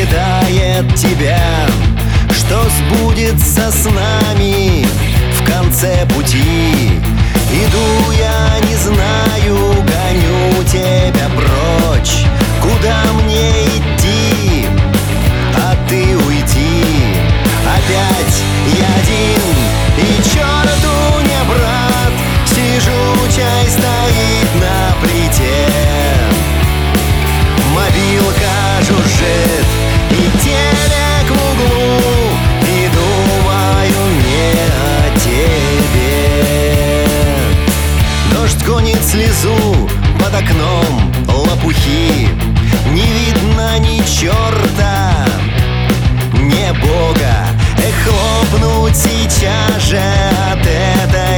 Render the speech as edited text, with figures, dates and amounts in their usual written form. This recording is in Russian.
ожидает тебя, что сбудется с нами в конце пути. Иду я, не знаю, гоню тебя прочь. Куда мне идти, а ты уйти? Опять я один, и черту не брат. Сижу, чай стоит на плите, мобилка жужжит и телек в углу, и думаю не о тебе. Дождь гонит слезу под окном лопухи, не видно ни черта, ни бога. Хлопнуть сейчас же от этой